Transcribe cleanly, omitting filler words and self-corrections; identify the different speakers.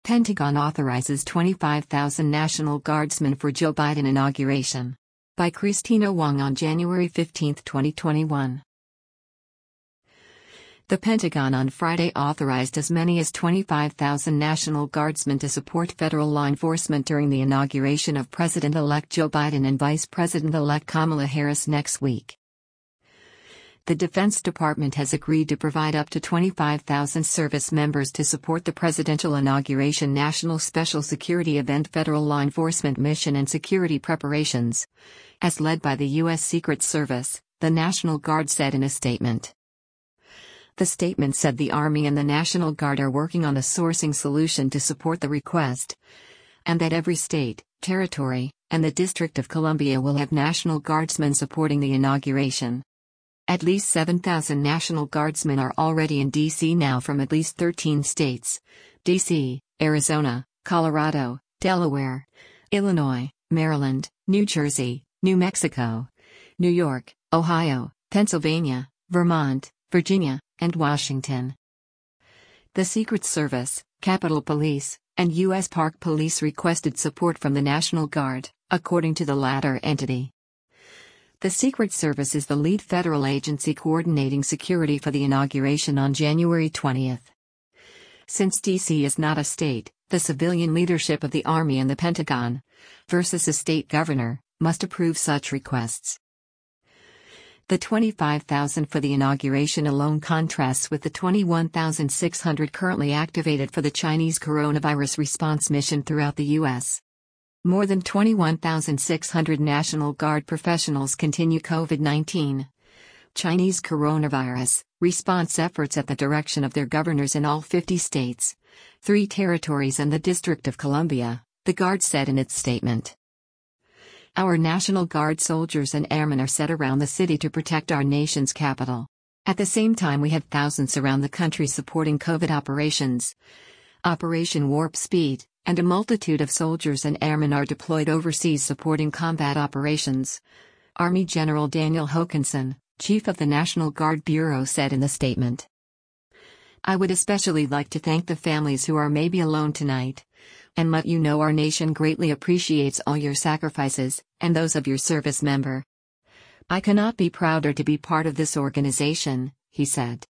Speaker 1: Pentagon authorizes 25,000 National Guardsmen for Joe Biden inauguration. By Christina Wong on January 15, 2021. The Pentagon on Friday authorized as many as 25,000 National Guardsmen to support federal law enforcement during the inauguration of President-elect Joe Biden and Vice President-elect Kamala Harris next week. The Defense Department has agreed to provide up to 25,000 service members to support the presidential inauguration National Special Security Event federal law enforcement mission and security preparations, as led by the U.S. Secret Service, the National Guard said in a statement. The statement said the Army and the National Guard are working on a sourcing solution to support the request, and that every state, territory, and the District of Columbia will have National Guardsmen supporting the inauguration. At least 7,000 National Guardsmen are already in D.C. now from at least 13 states: D.C., Arizona, Colorado, Delaware, Illinois, Maryland, New Jersey, New Mexico, New York, Ohio, Pennsylvania, Vermont, Virginia, and Washington. The Secret Service, Capitol Police, and U.S. Park Police requested support from the National Guard, according to the latter entity. The Secret Service is the lead federal agency coordinating security for the inauguration on January 20. Since D.C. is not a state, the civilian leadership of the Army and the Pentagon, versus a state governor, must approve such requests. The 25,000 for the inauguration alone contrasts with the 21,600 currently activated for the Chinese coronavirus response mission throughout the U.S. More than 21,600 National Guard professionals continue COVID-19 Chinese coronavirus response efforts at the direction of their governors in all 50 states, 3 territories and the District of Columbia, the Guard said in its statement. Our National Guard soldiers and airmen are set around the city to protect our nation's capital. At the same time, we have thousands around the country supporting COVID operations, Operation Warp Speed, and a multitude of soldiers and airmen are deployed overseas supporting combat operations, Army General Daniel Hokanson, chief of the National Guard Bureau, said in the statement. I would especially like to thank the families who are maybe alone tonight, and let you know our nation greatly appreciates all your sacrifices, and those of your service member. I cannot be prouder to be part of this organization, he said.